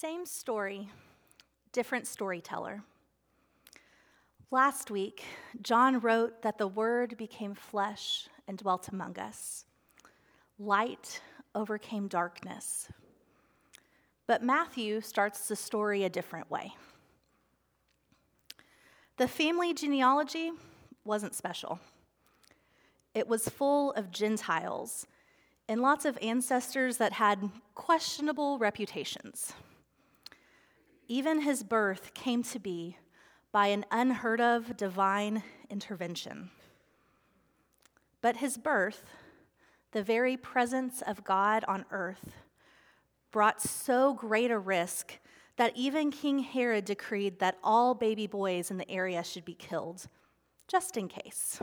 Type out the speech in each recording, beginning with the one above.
Same story, different storyteller. Last week, John wrote that the Word became flesh and dwelt among us. Light overcame darkness. But Matthew starts the story a different way. The family genealogy wasn't special. It was full of Gentiles and lots of ancestors that had questionable reputations. Even his birth came to be by an unheard of divine intervention. But his birth, the very presence of God on earth, brought so great a risk that even King Herod decreed that all baby boys in the area should be killed, just in case.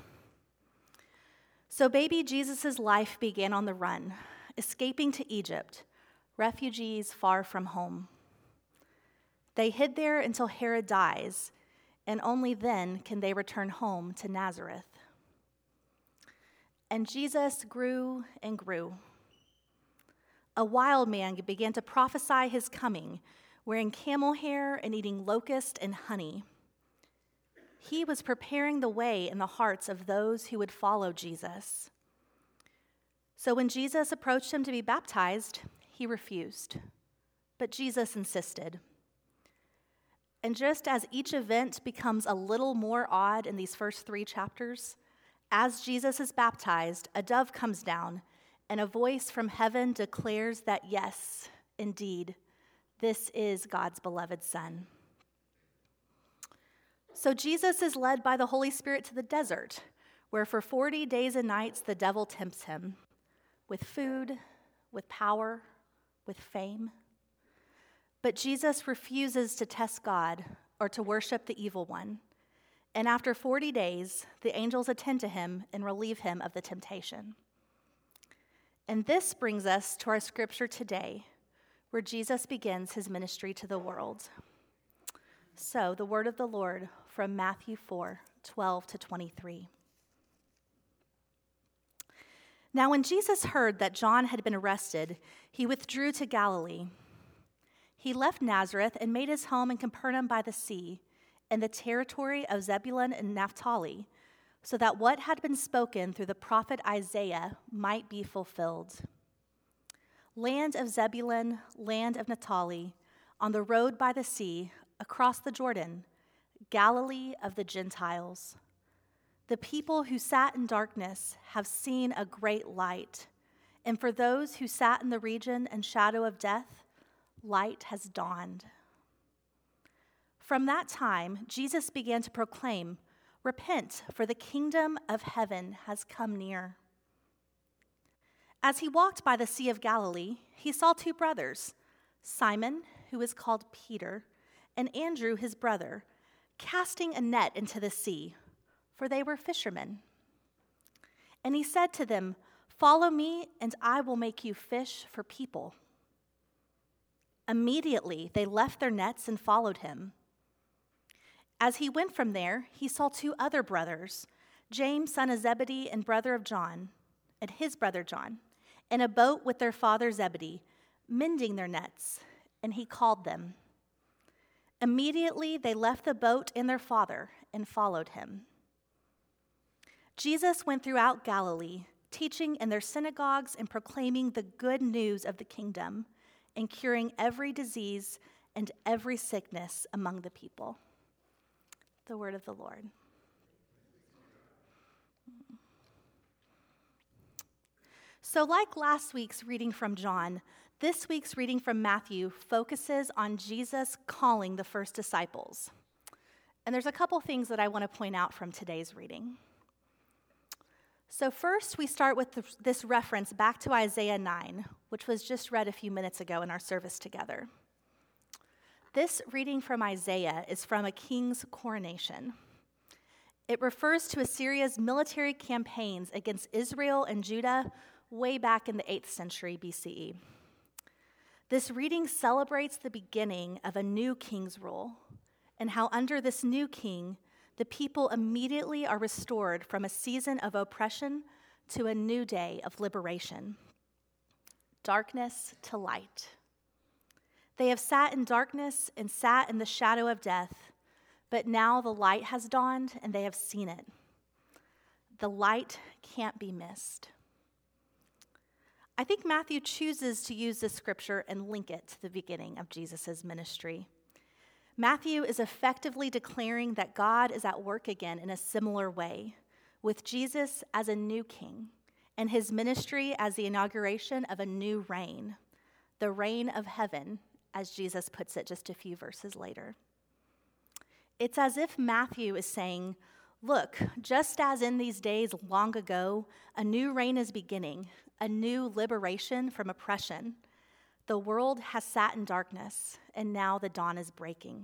So baby Jesus' life began on the run, escaping to Egypt, refugees far from home. They hid there until Herod dies, and only then can they return home to Nazareth. And Jesus grew and grew. A wild man began to prophesy his coming, wearing camel hair and eating locust and honey. He was preparing the way in the hearts of those who would follow Jesus. So when Jesus approached him to be baptized, he refused. But Jesus insisted. And just as each event becomes a little more odd in these first 3 chapters, as Jesus is baptized, a dove comes down, and a voice from heaven declares that, yes, indeed, this is God's beloved Son. So Jesus is led by the Holy Spirit to the desert, where for 40 days and nights the devil tempts him with food, with power, with fame. But Jesus refuses to test God or to worship the evil one. And after 40 days, the angels attend to him and relieve him of the temptation. And this brings us to our scripture today, where Jesus begins his ministry to the world. So, the word of the Lord from Matthew 4:12-23. Now, when Jesus heard that John had been arrested, he withdrew to Galilee. He left Nazareth and made his home in Capernaum by the sea, in the territory of Zebulun and Naphtali, so that what had been spoken through the prophet Isaiah might be fulfilled. Land of Zebulun, land of Naphtali, on the road by the sea, across the Jordan, Galilee of the Gentiles. The people who sat in darkness have seen a great light, and for those who sat in the region and shadow of death, light has dawned. From that time, Jesus began to proclaim, "Repent, for the kingdom of heaven has come near." As he walked by the Sea of Galilee, he saw 2 brothers, Simon, who is called Peter, and Andrew, his brother, casting a net into the sea, for they were fishermen. And he said to them, "Follow me, and I will make you fish for people." Immediately they left their nets and followed him. As he went from there, he saw 2 other brothers, James, son of Zebedee, and brother of John, and his brother John, in a boat with their father Zebedee, mending their nets, and he called them. Immediately they left the boat and their father and followed him. Jesus went throughout Galilee, teaching in their synagogues and proclaiming the good news of the kingdom, and curing every disease and every sickness among the people. The word of the Lord. So like last week's reading from John, this week's reading from Matthew focuses on Jesus calling the first disciples. And there's a couple things that I want to point out from today's reading. So first, we start with this reference back to Isaiah 9, which was just read a few minutes ago in our service together. This reading from Isaiah is from a king's coronation. It refers to Assyria's military campaigns against Israel and Judah way back in the 8th century BCE. This reading celebrates the beginning of a new king's rule and how under this new king, the people immediately are restored from a season of oppression to a new day of liberation. Darkness to light. They have sat in darkness and sat in the shadow of death, but now the light has dawned and they have seen it. The light can't be missed. I think Matthew chooses to use this scripture and link it to the beginning of Jesus' ministry. Matthew is effectively declaring that God is at work again in a similar way, with Jesus as a new king and his ministry as the inauguration of a new reign, the reign of heaven, as Jesus puts it just a few verses later. It's as if Matthew is saying, look, just as in these days long ago, a new reign is beginning, a new liberation from oppression. The world has sat in darkness, and now the dawn is breaking.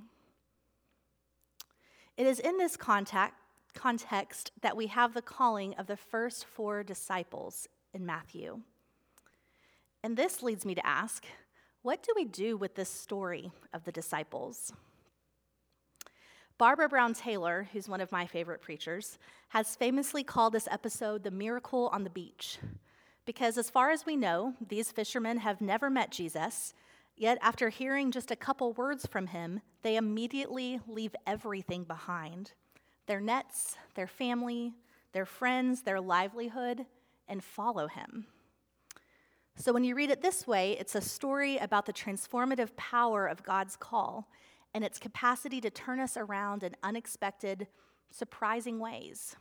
It is in this context that we have the calling of the first 4 disciples in Matthew. And this leads me to ask, what do we do with this story of the disciples? Barbara Brown Taylor, who's one of my favorite preachers, has famously called this episode the miracle on the beach, because as far as we know, these fishermen have never met Jesus, yet after hearing just a couple words from him, they immediately leave everything behind: their nets, their family, their friends, their livelihood, and follow him. So when you read it this way, it's a story about the transformative power of God's call and its capacity to turn us around in unexpected, surprising ways.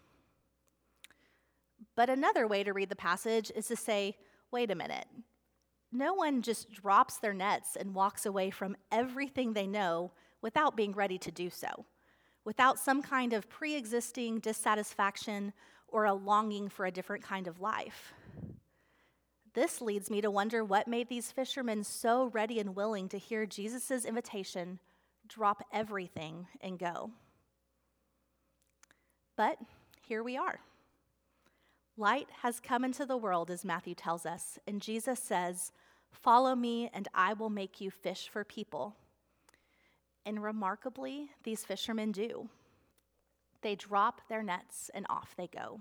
But another way to read the passage is to say, wait a minute. No one just drops their nets and walks away from everything they know without being ready to do so, without some kind of pre-existing dissatisfaction or a longing for a different kind of life. This leads me to wonder what made these fishermen so ready and willing to hear Jesus' invitation, drop everything and go. But here we are. Light has come into the world, as Matthew tells us, and Jesus says, "Follow me and I will make you fish for people." And remarkably, these fishermen do. They drop their nets and off they go.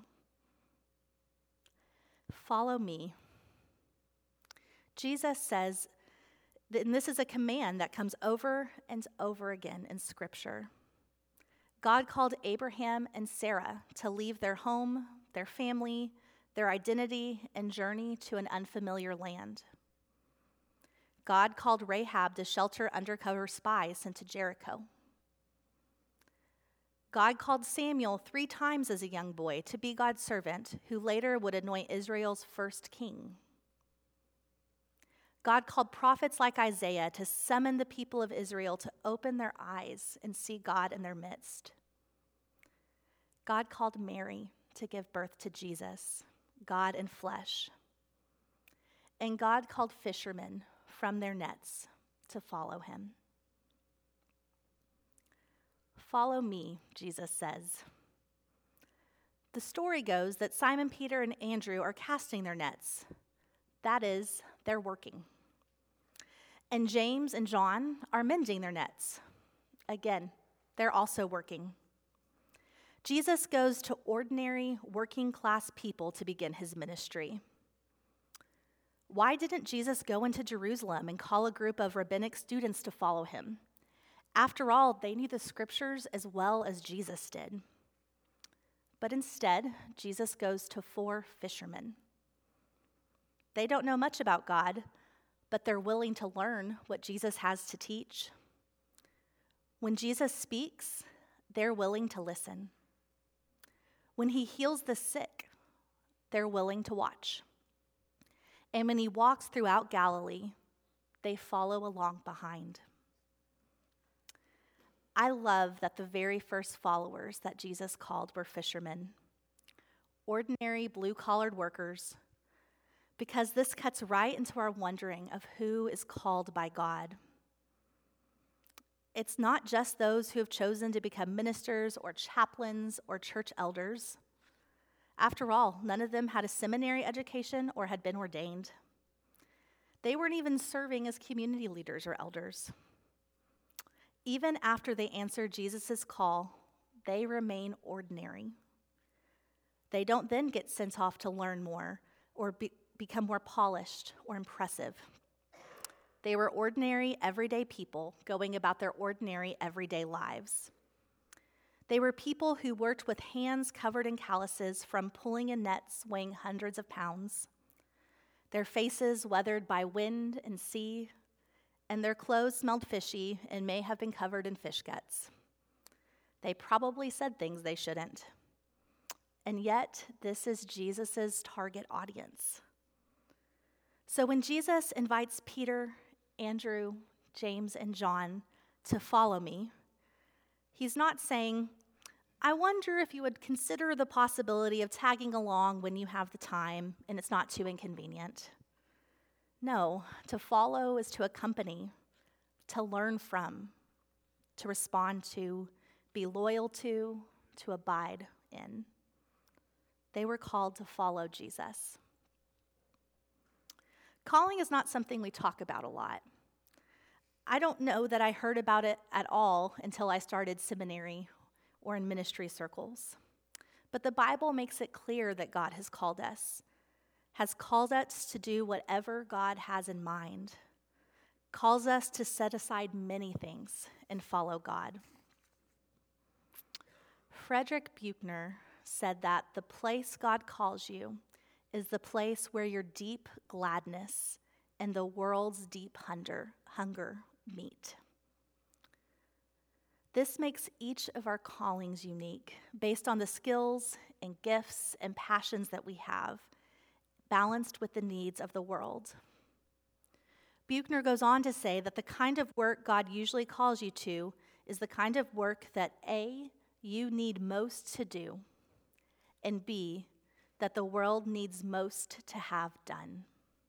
Follow me. Jesus says, and this is a command that comes over and over again in Scripture. God called Abraham and Sarah to leave their home, their family, their identity, and journey to an unfamiliar land. God called Rahab to shelter undercover spies sent to Jericho. God called Samuel 3 times as a young boy to be God's servant, who later would anoint Israel's first king. God called prophets like Isaiah to summon the people of Israel to open their eyes and see God in their midst. God called Mary to give birth to Jesus, God in flesh. And God called fishermen from their nets to follow him. Follow me, Jesus says. The story goes that Simon, Peter, and Andrew are casting their nets. That is, they're working. And James and John are mending their nets. Again, they're also working. Jesus goes to ordinary, working-class people to begin his ministry. Why didn't Jesus go into Jerusalem and call a group of rabbinic students to follow him? After all, they knew the scriptures as well as Jesus did. But instead, Jesus goes to 4 fishermen. They don't know much about God, but they're willing to learn what Jesus has to teach. When Jesus speaks, they're willing to listen. When he heals the sick, they're willing to watch. And when he walks throughout Galilee, they follow along behind. I love that the very first followers that Jesus called were fishermen, ordinary blue-collared workers, because this cuts right into our wondering of who is called by God. It's not just those who have chosen to become ministers or chaplains or church elders. After all, none of them had a seminary education or had been ordained. They weren't even serving as community leaders or elders. Even after they answer Jesus' call, they remain ordinary. They don't then get sent off to learn more or become more polished or impressive. They were ordinary, everyday people going about their ordinary, everyday lives. They were people who worked with hands covered in calluses from pulling in nets weighing hundreds of pounds, their faces weathered by wind and sea, and their clothes smelled fishy and may have been covered in fish guts. They probably said things they shouldn't. And yet, this is Jesus' target audience. So when Jesus invites Peter, Andrew, James, and John to follow me, he's not saying, I wonder if you would consider the possibility of tagging along when you have the time and it's not too inconvenient. No, to follow is to accompany, to learn from, to respond to, be loyal to abide in. They were called to follow Jesus. Calling is not something we talk about a lot. I don't know that I heard about it at all until I started seminary or in ministry circles. But the Bible makes it clear that God has called us to do whatever God has in mind, calls us to set aside many things and follow God. Frederick Buechner said that the place God calls you is the place where your deep gladness and the world's deep hunger meet. This makes each of our callings unique based on the skills and gifts and passions that we have, balanced with the needs of the world. Buechner goes on to say that the kind of work God usually calls you to is the kind of work that A, you need most to do, and B, that the world needs most to have done.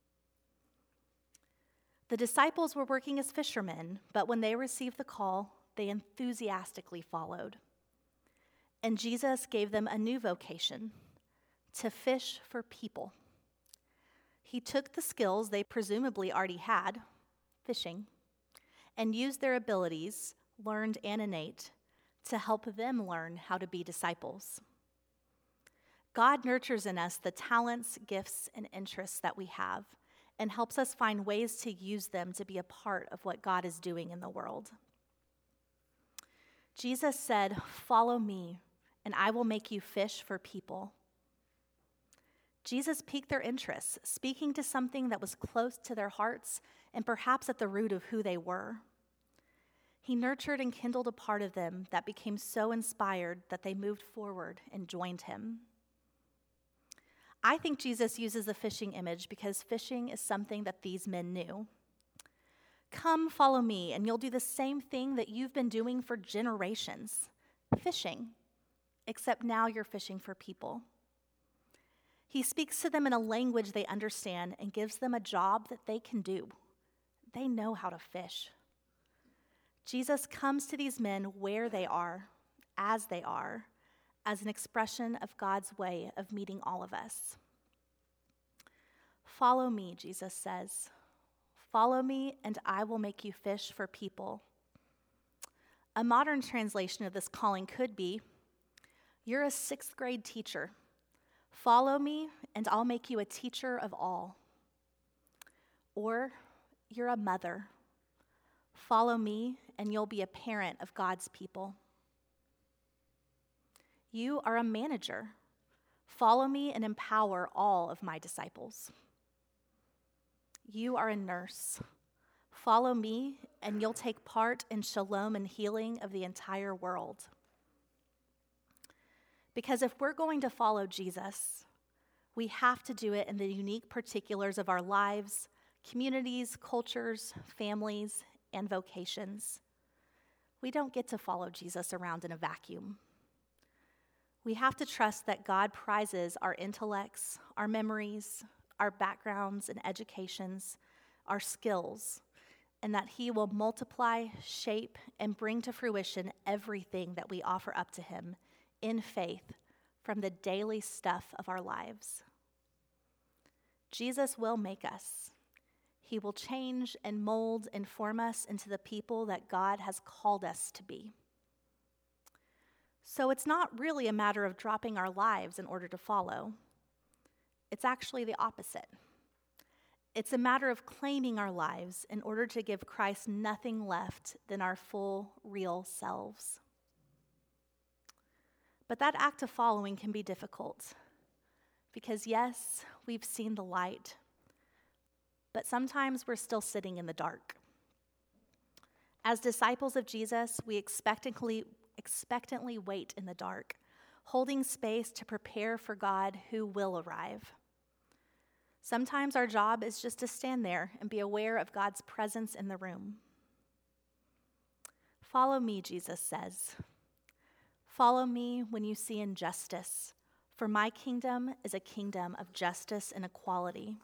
The disciples were working as fishermen, but when they received the call, they enthusiastically followed. And Jesus gave them a new vocation, to fish for people. He took the skills they presumably already had, fishing, and used their abilities, learned and innate, to help them learn how to be disciples. God nurtures in us the talents, gifts, and interests that we have and helps us find ways to use them to be a part of what God is doing in the world. Jesus said, "Follow me, and I will make you fish for people." Jesus piqued their interests, speaking to something that was close to their hearts and perhaps at the root of who they were. He nurtured and kindled a part of them that became so inspired that they moved forward and joined him. I think Jesus uses the fishing image because fishing is something that these men knew. Come, follow me, and you'll do the same thing that you've been doing for generations, fishing, except now you're fishing for people. He speaks to them in a language they understand and gives them a job that they can do. They know how to fish. Jesus comes to these men where they are, as an expression of God's way of meeting all of us. Follow me, Jesus says. Follow me, and I will make you fish for people. A modern translation of this calling could be, you're a 6th grade teacher. Follow me, and I'll make you a teacher of all. Or, you're a mother. Follow me, and you'll be a parent of God's people. You are a manager. Follow me and empower all of my disciples. You are a nurse. Follow me, and you'll take part in shalom and healing of the entire world. Because if we're going to follow Jesus, we have to do it in the unique particulars of our lives, communities, cultures, families, and vocations. We don't get to follow Jesus around in a vacuum. We have to trust that God prizes our intellects, our memories, our backgrounds and educations, our skills, and that he will multiply, shape, and bring to fruition everything that we offer up to him in faith from the daily stuff of our lives. Jesus will make us. He will change and mold and form us into the people that God has called us to be. So it's not really a matter of dropping our lives in order to follow. It's actually the opposite. It's a matter of claiming our lives in order to give Christ nothing left than our full, real selves. But that act of following can be difficult because, yes, we've seen the light, but sometimes we're still sitting in the dark. As disciples of Jesus, we expectantly wait in the dark, holding space to prepare for God who will arrive. Sometimes our job is just to stand there and be aware of God's presence in the room. Follow me, Jesus says. Follow me when you see injustice, for my kingdom is a kingdom of justice and equality.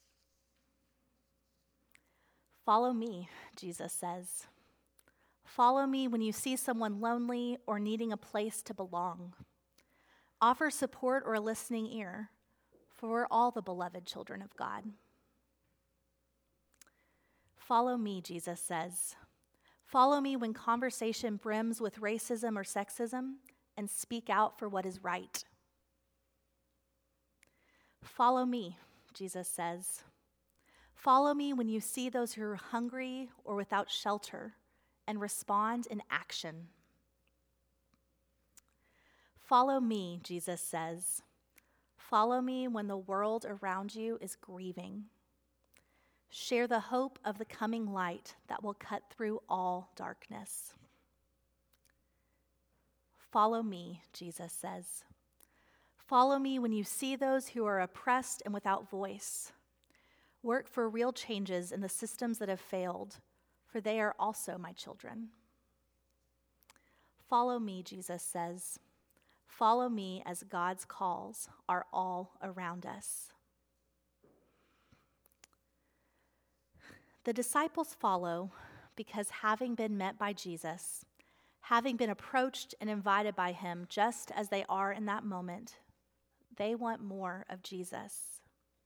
Follow me, Jesus says. Follow me when you see someone lonely or needing a place to belong. Offer support or a listening ear, for we're all the beloved children of God. Follow me, Jesus says. Follow me when conversation brims with racism or sexism, and speak out for what is right. Follow me, Jesus says. Follow me when you see those who are hungry or without shelter, and respond in action. Follow me, Jesus says. Follow me when the world around you is grieving. Share the hope of the coming light that will cut through all darkness. Follow me, Jesus says. Follow me when you see those who are oppressed and without voice. Work for real changes in the systems that have failed, for they are also my children. Follow me, Jesus says. Follow me as God's calls are all around us. The disciples follow because having been met by Jesus, having been approached and invited by him just as they are in that moment, they want more of Jesus.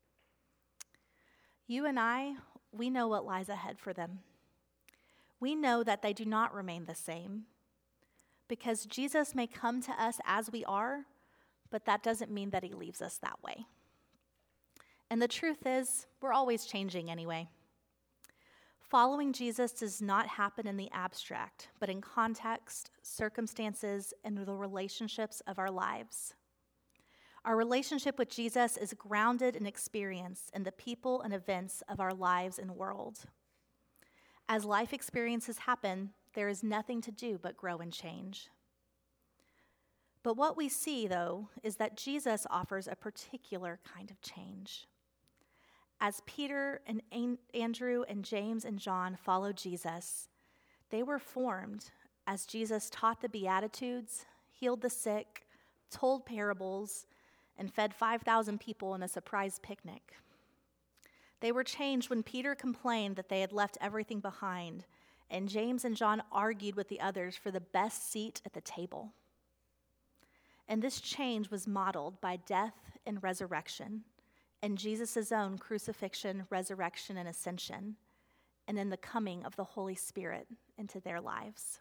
You and I, we know what lies ahead for them. We know that they do not remain the same, because Jesus may come to us as we are, but that doesn't mean that he leaves us that way. And the truth is, we're always changing anyway. Following Jesus does not happen in the abstract, but in context, circumstances, and the relationships of our lives. Our relationship with Jesus is grounded in experience in the people and events of our lives and world. As life experiences happen, there is nothing to do but grow and change. But what we see, though, is that Jesus offers a particular kind of change. As Peter and Andrew and James and John followed Jesus, they were formed as Jesus taught the Beatitudes, healed the sick, told parables, and fed 5,000 people in a surprise picnic. They were changed when Peter complained that they had left everything behind, and James and John argued with the others for the best seat at the table. And this change was modeled by death and resurrection, and Jesus' own crucifixion, resurrection, and ascension, and in the coming of the Holy Spirit into their lives.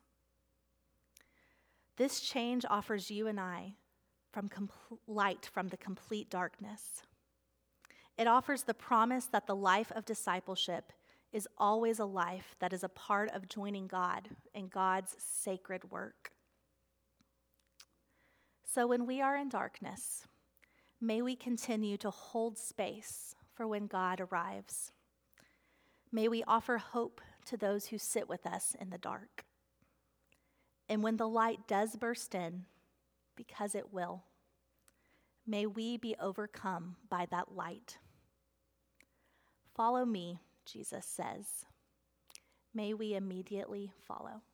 This change offers you and I light from the complete darkness. It offers the promise that the life of discipleship is always a life that is a part of joining God in God's sacred work. So when we are in darkness, may we continue to hold space for when God arrives. May we offer hope to those who sit with us in the dark. And when the light does burst in, because it will, may we be overcome by that light. Follow me, Jesus says. May we immediately follow.